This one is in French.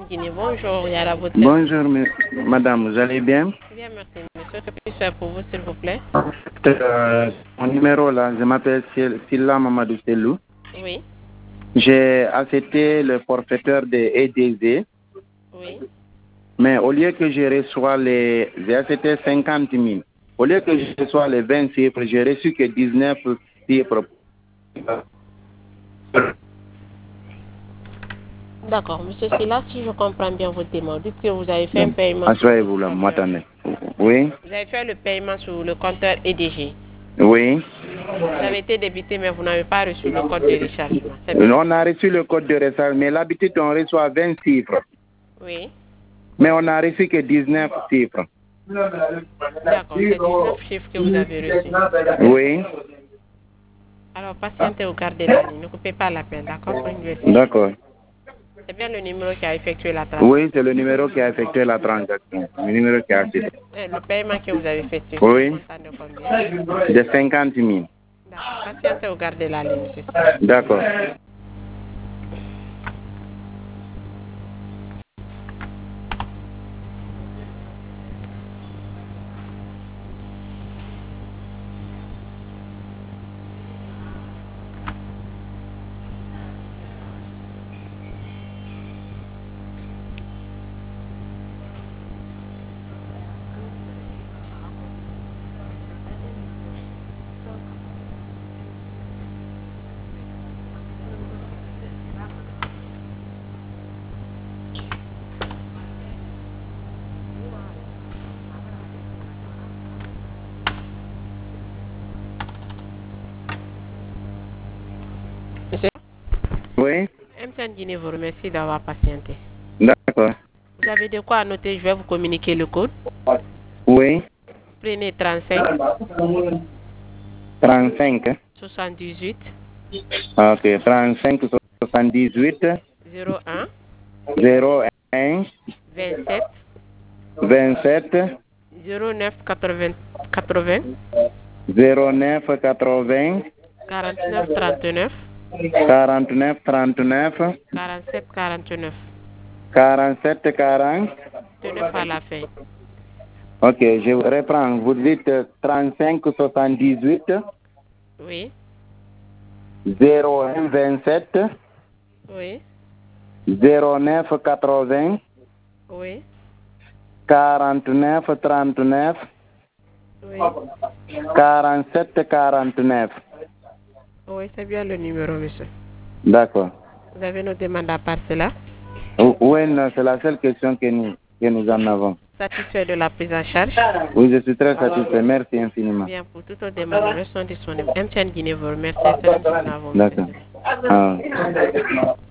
Guinée, bonjour, Yara votre service. Bonjour, madame, vous allez bien? Bien, merci, monsieur. Que puis-je faire pour vous, s'il vous plaît? Mon numéro là, je m'appelle Silla Mamadou Selou. Oui. J'ai accepté le forfaiteur de EDZ, Oui. mais au lieu que je reçois j'ai accepté 50 000. Au lieu que je reçois les 20 chiffres, j'ai reçu que 19 chiffres. D'accord, monsieur Silla, si je comprends bien votre demande, dites que vous avez fait un paiement. Asseyez-vous là, m'attendez. Oui. Vous avez fait le paiement sur le compteur EDG. Oui. Vous avez été débité, mais vous n'avez pas reçu le code de rechargement. C'est bien. On a reçu le code de recharge, mais l'habitude, on reçoit 20 chiffres. Oui. Mais on n'a reçu que 19 chiffres. D'accord, c'est 19 chiffres que vous avez reçus. Oui. Alors, patientez ou gardez la ligne. Ne coupez pas l'appel, d'accord? Pour une vérification. D'accord. C'est bien le numéro qui a effectué la transaction. Oui, c'est le numéro qui a effectué la transaction. Le numéro qui a accepté. Le paiement que vous avez effectué, Oui. c'est un montant de combien? De 50 000. D'accord. Patientez ou gardez la ligne, monsieur. D'accord. Monsieur? Oui. MTN Guinée vous remercie d'avoir patienté. D'accord. Vous avez de quoi noter, je vais vous communiquer le code. Oui. Prenez 35 35. 78 Ok. 35 78 01 01 27 27 09 80 80 09 80 49 39 49 39 47 49 47 40. 9 à la fin. Ok, je reprends. Vous dites 35 78 Oui. 01 27 Oui. 09 80 Oui. 49 39 Oui. 47 49. Oui, c'est bien le numéro, monsieur. D'accord. Vous avez nos demandes à part cela? Oui, non, c'est la seule question que nous en avons. Satisfait de la prise en charge? Oui, je suis très satisfait. Merci infiniment. Bien, pour toutes nos demandes, nous restons disponibles. MTN Guinée vous remercie. Excellente journée à vous, monsieur. D'accord. Ah.